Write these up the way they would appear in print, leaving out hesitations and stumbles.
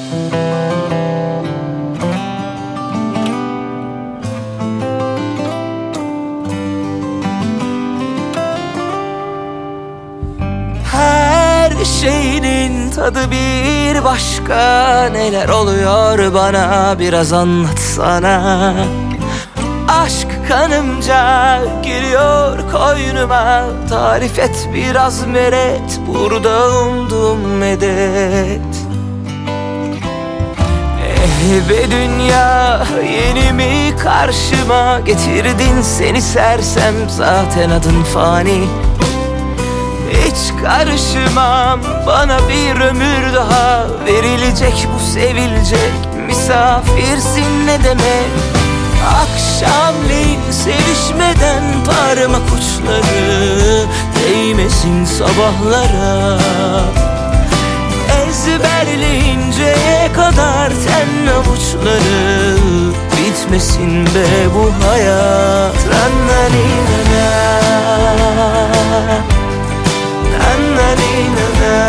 Her şeyinin tadı bir başka. Neler oluyor bana biraz anlatsana. Aşk kanımca giriyor koynuma. Tarif et biraz meret, burada umduğum medet. Be dünya, yeni mi karşıma getirdin? Seni sersem zaten adın fani. Hiç karışmam, bana bir ömür daha verilecek, bu sevilecek. Misafirsin ne demek? Akşamleyin sevişmeden parmak uçları değmesin sabahlara. Ezberleyinceye kadar ten avuçları bitmesin be bu hayat. Rannaninana, rannaninana,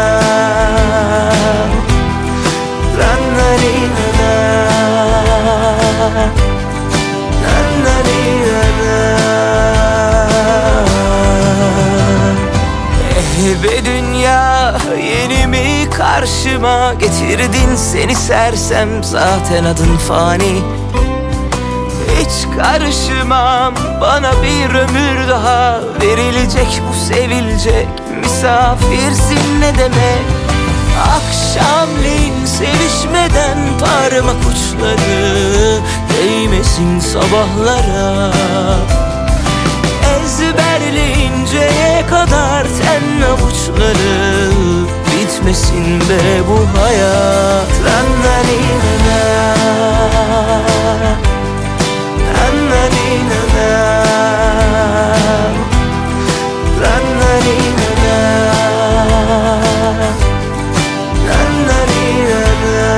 rannaninana, rannaninana. Be dünya, yeni mi karşıma getirdin? Seni sersem zaten adın fani. Hiç karışmam, bana bir ömür daha verilecek, bu sevilecek. Misafirsin ne demek? Akşamleyin sevişmeden parmak uçları değmesin sabahlara. Ezberleyinceye kadar ten avuçları bitmesin be bu hayat. Rannaninana, rannaninana, rannaninana, rannaninana.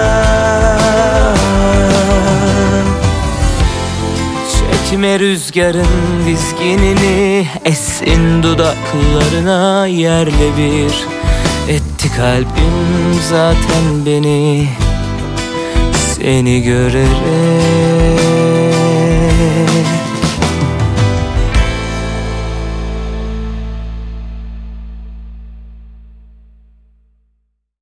Çekme rüzgarın dizginini, essin dudaklarına yerle bir etti kalbim zaten beni seni görerek.